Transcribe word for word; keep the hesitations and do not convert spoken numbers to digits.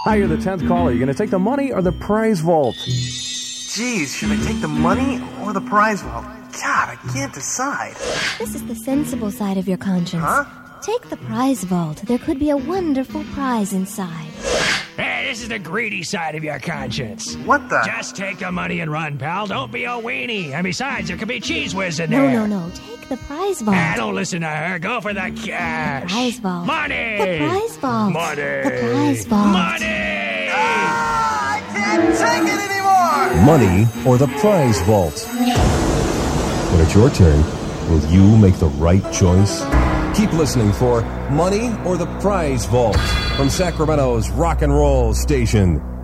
Hi, you're the tenth caller. You going to take the money or the prize vault? Geez, should I take the money or the prize vault? God, I can't decide. This is the sensible side of your conscience. Huh? Take the prize vault. There could be a wonderful prize inside. Hey, this is the greedy side of your conscience. What the? Just take the money and run, pal. Don't be a weenie. And besides, there could be cheese whiz in No, there. no, no. Take the prize vault. Ah, don't listen to her. Go for the cash. The prize vault. Money. The prize vault. Money. The prize vault. Money. Ah, I can't take it anymore! Money or the prize vault? When it's your turn, will you make the right choice? Keep listening for Money or the Prize Vault from Sacramento's rock and roll station.